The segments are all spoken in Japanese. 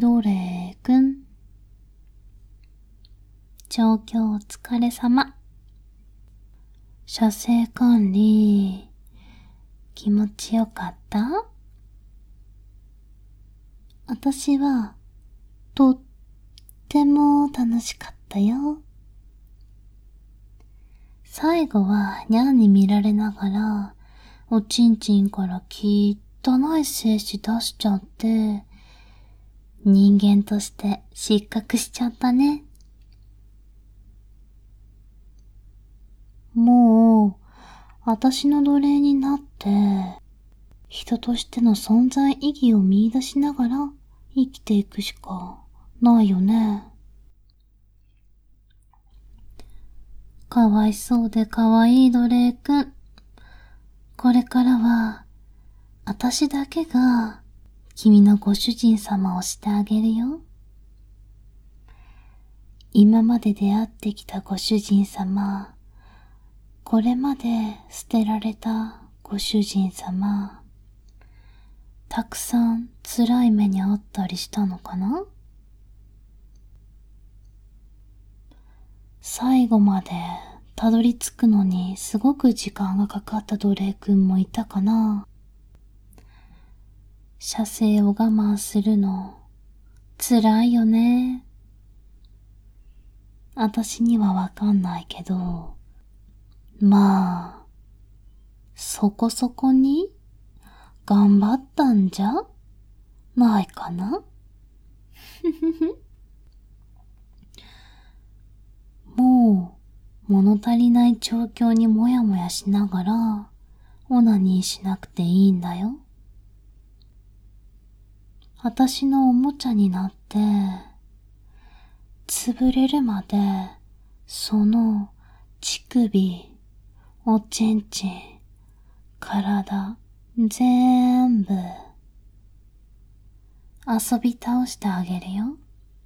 奴隷くん。調教お疲れ様。射精管理、気持ちよかった？私は、とっても楽しかったよ。最後はニャンに見られながら、おちんちんから汚い精子出しちゃって、人間として失格しちゃったね。もう、私の奴隷になって、人としての存在意義を見出しながら生きていくしかないよね。かわいそうでかわいい奴隷くん。これからは、私だけが君のご主人様をしてあげるよ。今まで出会ってきたご主人様、これまで捨てられたご主人様、たくさん辛い目に遭ったりしたのかな？最後までたどり着くのにすごく時間がかかった奴隷くんもいたかな？射精を我慢するの辛いよね。私にはわかんないけど、まあ、そこそこに頑張ったんじゃないかな？もう、物足りない状況にもやもやしながら、オナニーしなくていいんだよ。私のおもちゃになって、潰れるまで、その乳首、おちんちん、体、全部、遊び倒してあげるよ。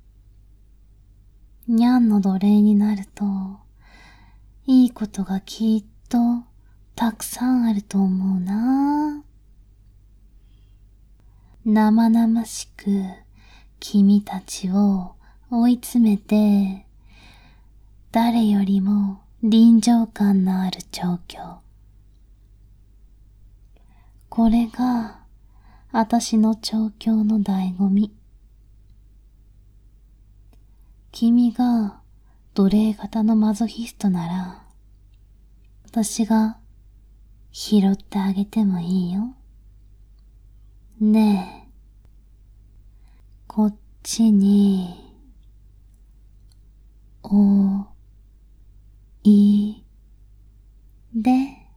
にゃんの奴隷になると、いいことがきっとたくさんあると思うな。生々しく君たちを追い詰めて、誰よりも臨場感のある調教。これが私の調教の醍醐味。君が奴隷型のマゾヒストなら、私が拾ってあげてもいいよ。ねえ、こっちに、お、い、で。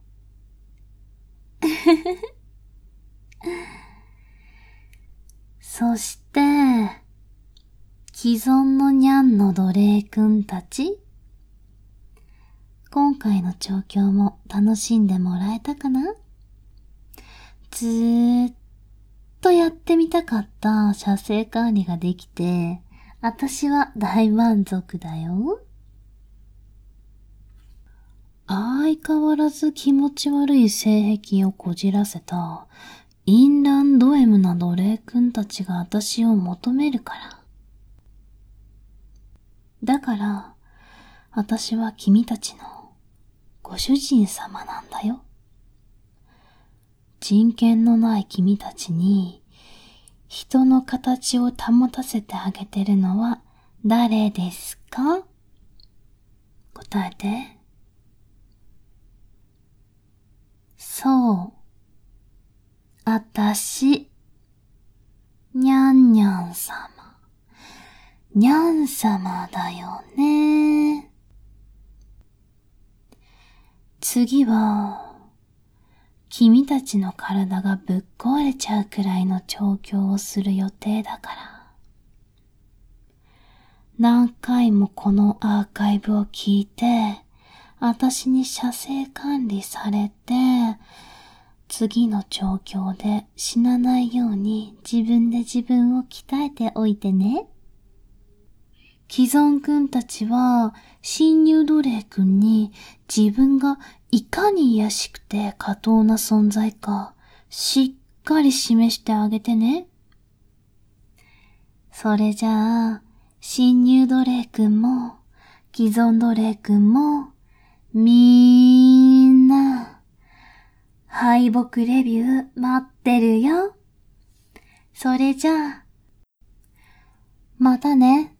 そして、既存のニャンの奴隷くんたち、今回の調教も楽しんでもらえたかな？ずーっとやってみたかった射精管理ができて、私は大満足だよ。相変わらず気持ち悪い性癖をこじらせたインランド M な奴隷くんたちが私を求めるから。だから、私は君たちのご主人様なんだよ。人権のない君たちに人の形を保たせてあげてるのは誰ですか？答えて。そう。あたし。にゃんにゃん様。にゃん様だよね。次は、君たちの体がぶっ壊れちゃうくらいの調教をする予定だから。何回もこのアーカイブを聞いて、私に射精管理されて、次の調教で死なないように自分で自分を鍛えておいてね。既存くんたちは新入奴隷くんに自分がいかに卑しくて下等な存在かしっかり示してあげてね。 それじゃあ、新入奴隷くんも、既存奴隷くんも、みんな、敗北レビュー待ってるよ。それじゃあ、またね。